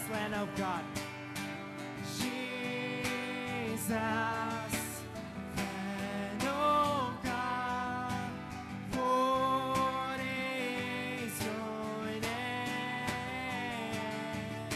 Lamb of God. Jesus, Lamb of God, what is your name?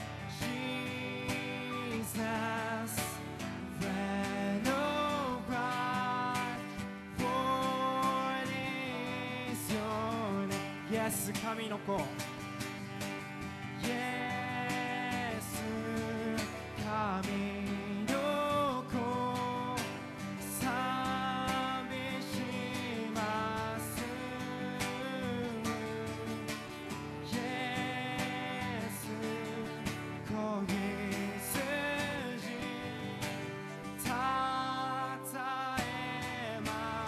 Jesus, Lamb of God, what is your name? Yes, 神の子。Yes, 神の子、賛美します。Yes, 子羊たたえます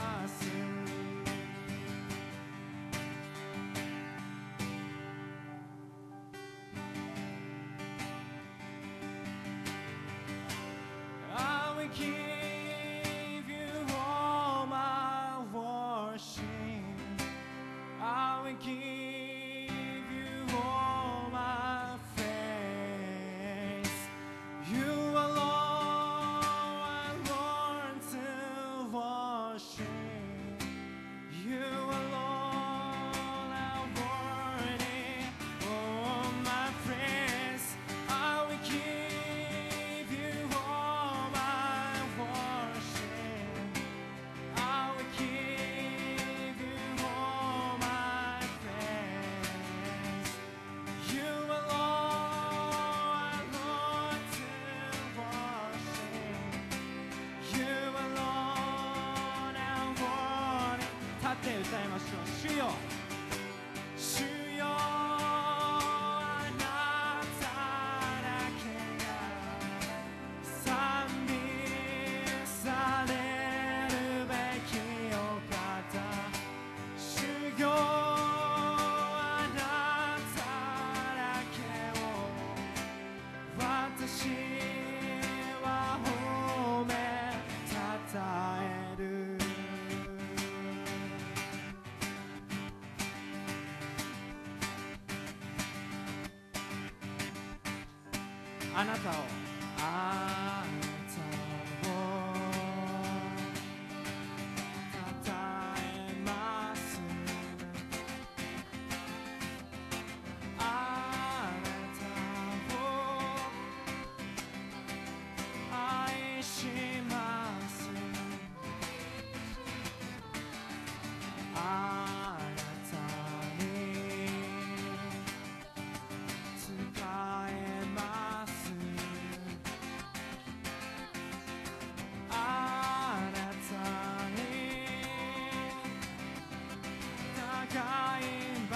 。I will give you all my worship. I will give you all my praise. You alone are Lord to worship. You alone are worthy of my praise. I will give you all my worship. I will give you all my praise. You alone are Lord to worship. You alone are worthy. 立って歌いましょう。主よ、主よ、あなただけが賛美されるべきお方。主よ、あなただけを私は褒めたたえる。あなたをあなたをたたえます。あなたを愛します。あなたに仕えます。あなたに従います。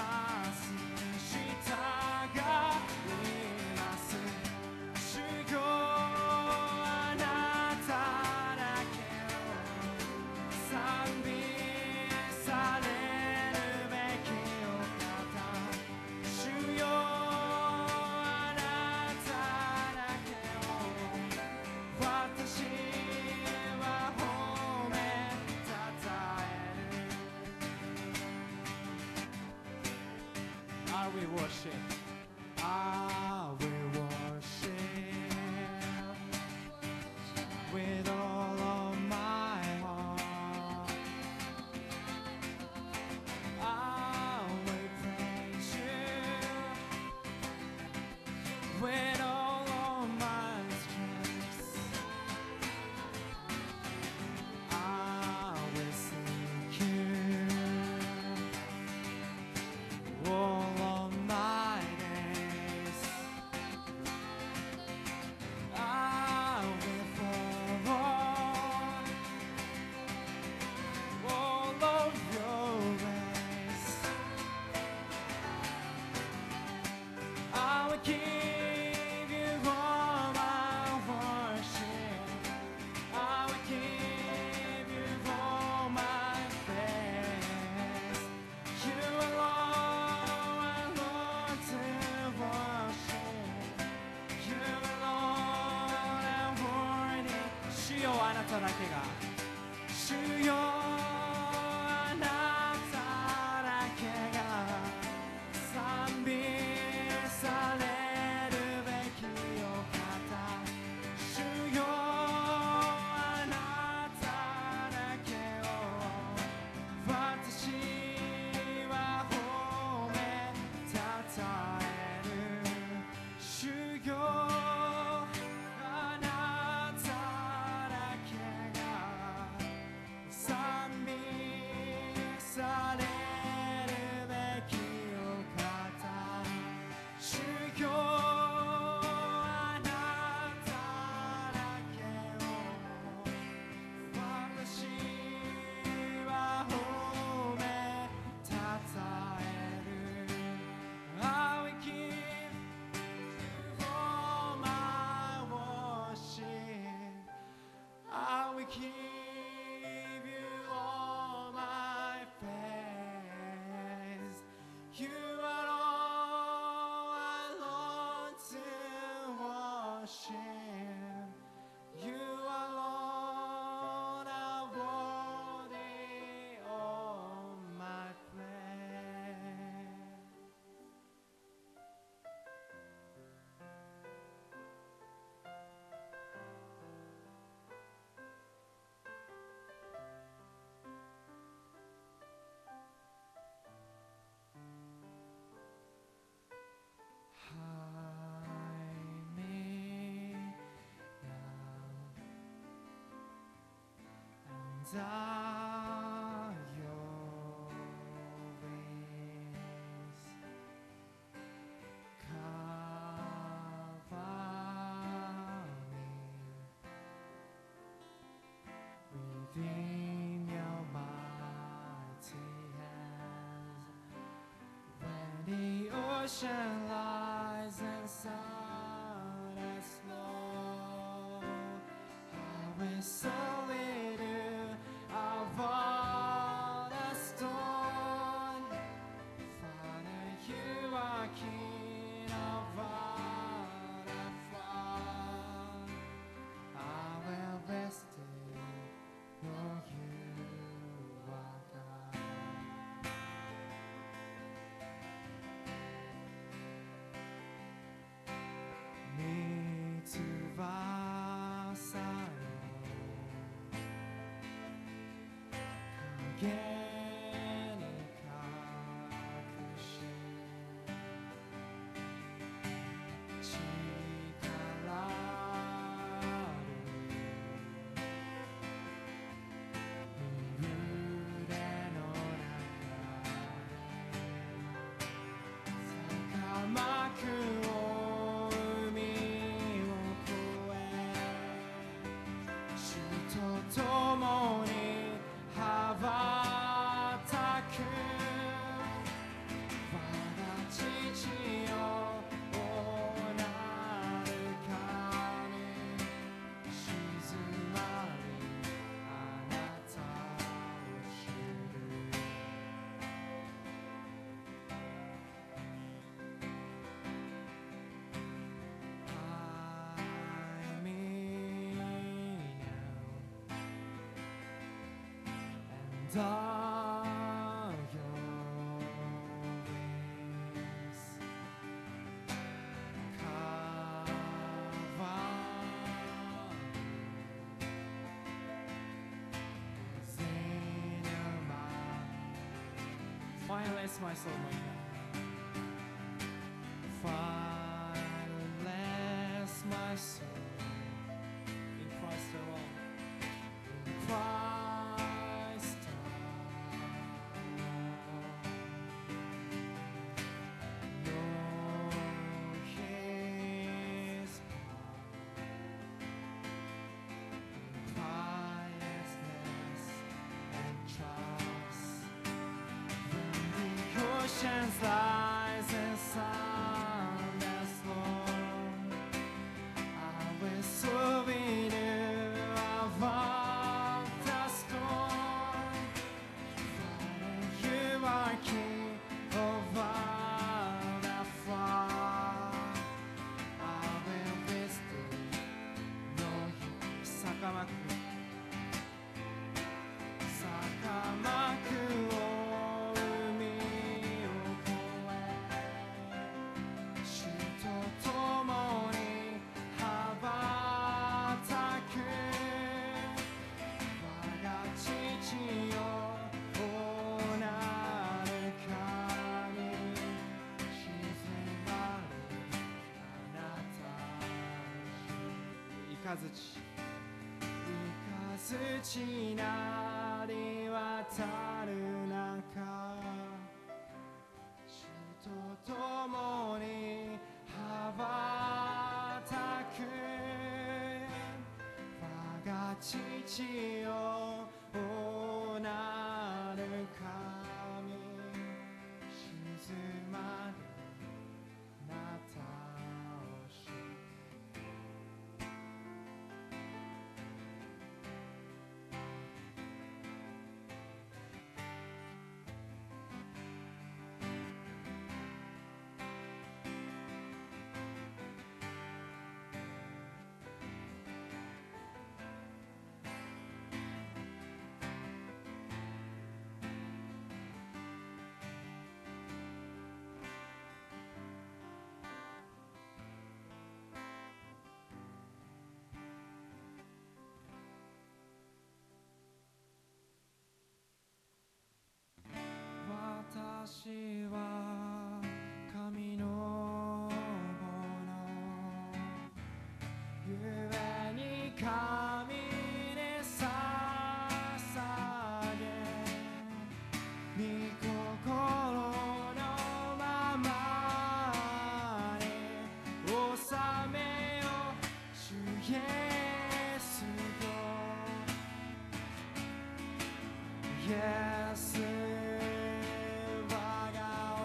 従います。主よ、あなただけを賛美されるべきお方。主よ、あなただけを私は褒めたたえる。I will worship. I will worship with all of my heart. I will praise you with all of my strength. I will seek you all of my days. I will follow all of your ways. I will give you all my worship. I will give you all my praise. You alone are Lord to worship. You alone are worthy. 主よ、あなただけが。主よ、あなただけが賛美されるべ Within your mighty hands, when the ocean lies and sound as slow, I will slowly do avoid a storm. Father, you are King of all the flood. I will rest in your you are God. Me to vasalo kageni kakushi chikararu mure no naka sakamaku海を越え主と共に羽ばたく我が父よおなる神静まるあなたを知るI mean you and all your ways cover within your mind. Finally, it's my soul, my God. Fineless my soul in Christ alone. In Christ alone. Know His quietness and trust. When the oceans lies and sound as long, I will souvenir avoid the storm. Father, you are King of all the flood. I will visit know you. 坂幕を海を越え主と共に羽ばたく我が父よおなる神静まるあなたを知る雷なり渡る中主と共に羽ばたく我が父よおなる神静まるあなたを知る消す我が王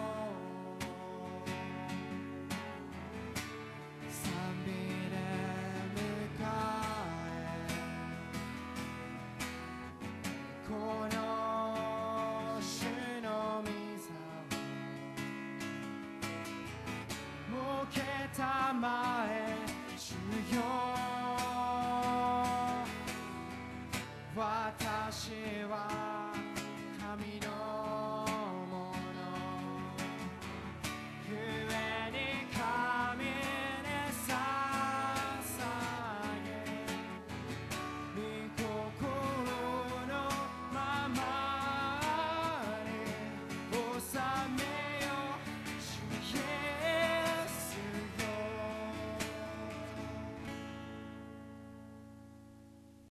賛美で迎えこの主の御座を設けたまえ主よ私は